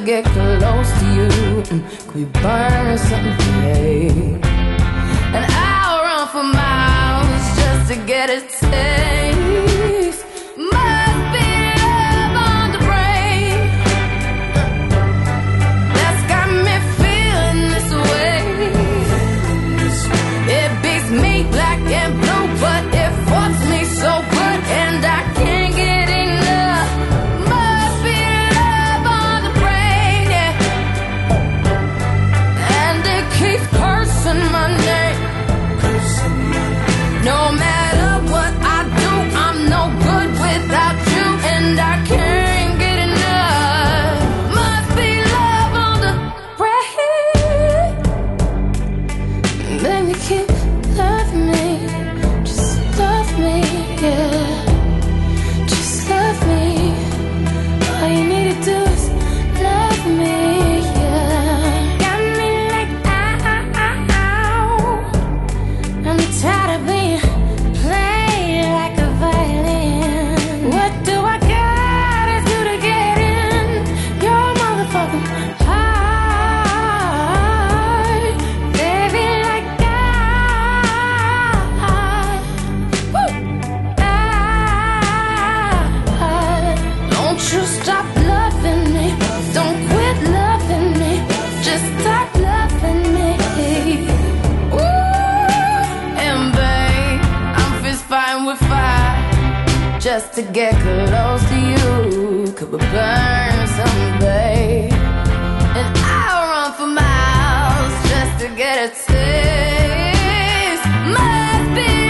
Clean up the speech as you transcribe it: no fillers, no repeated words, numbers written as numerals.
get close to you. Could we burn something, babe? And I'll run for miles just to get a taste. Must be love on the brain that's got me feeling this way. It beats me black and blue, but it fucks me so good, and I can't get enough. Must be love on the brain, yeah. And it keeps cursing my name. No matter what I do, I'm no good without you, and I can't get enough. Must be love on the brain. Baby, keep loving me, just love me, yeah. Just love me. All you need to do is love me, yeah. Got me like ow. I'm tired of being played like a violin. What do I gotta do to get in your motherfucking heart? Baby, like woo. Don't you stop loving me. Don't quit loving me. Just stop loving me. Ooh, and babe, I'm fist fighting with fire just to get close to you. Could we burn some, babe? And I'll run for miles just to get a taste. Must be